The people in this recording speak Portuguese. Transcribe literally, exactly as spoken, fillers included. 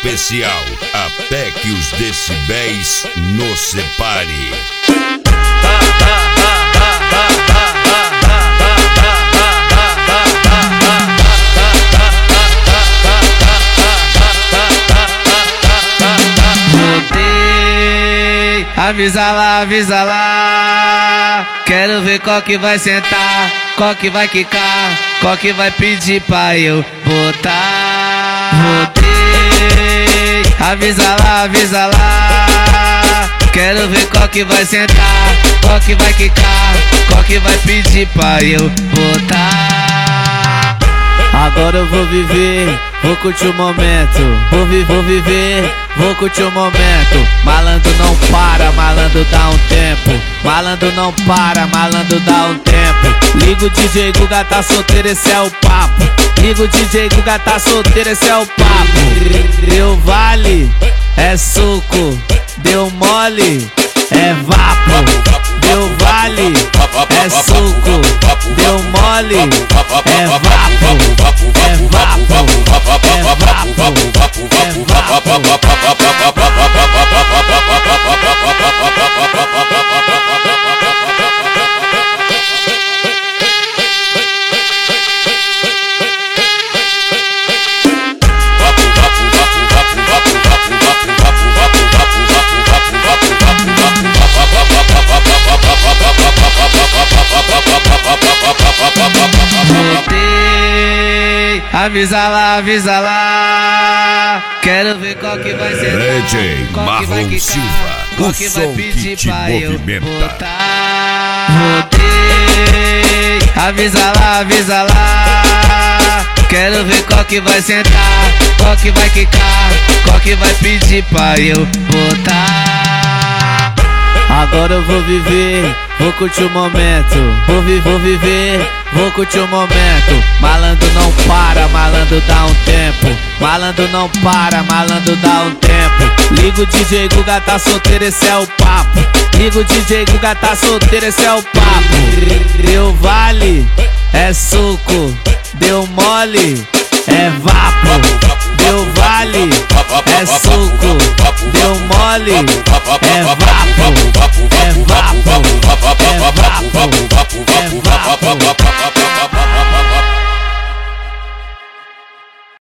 especial, até que os decibéis nos separe. Voltei, avisa lá, avisa lá. Quero ver qual que vai sentar, qual que vai quicar, qual que vai pedir pra eu botar. Voltei, avisa lá, avisa lá. Quero ver qual que vai sentar, qual que vai quicar, qual que vai pedir pra eu botar. Agora eu vou viver, vou curtir o momento. Vou, vi vou viver, vou curtir o momento. Malandro não para, malandro dá um tempo. Malandro não para, malandro dá um tempo. Liga o D J Guga tá solteiro, esse é o papo. Liga o D J Guga tá solteiro, esse é o papo. Deu vale, é suco. Deu mole, é vapo. Deu vale, é suco. Deu mole, é vapo. É vapo, é vapo, é vapo. Voltei, avisa lá, avisa lá. Quero ver qual que vai ser. D J Marlon Silva, o som que te movimenta. Voltei, avisa lá, avisa lá. Quero ver qual que vai sentar, qual que vai quicar, qual que vai pedir pra eu botar. Agora eu vou viver, vou curtir o momento. Vou, vi vou viver, vou curtir o momento. Malandro não para, malandro dá um tempo. Malandro não para, malandro dá um tempo. Liga o D J Guga tá solteiro, esse é o papo. Liga o D J Guga tá solteiro, esse é o papo. Deu vale, é suco. Deu mole, é vapo. Deu vale, é suco. Deu mole, é vapo. É vapo, é vapo, é vapo.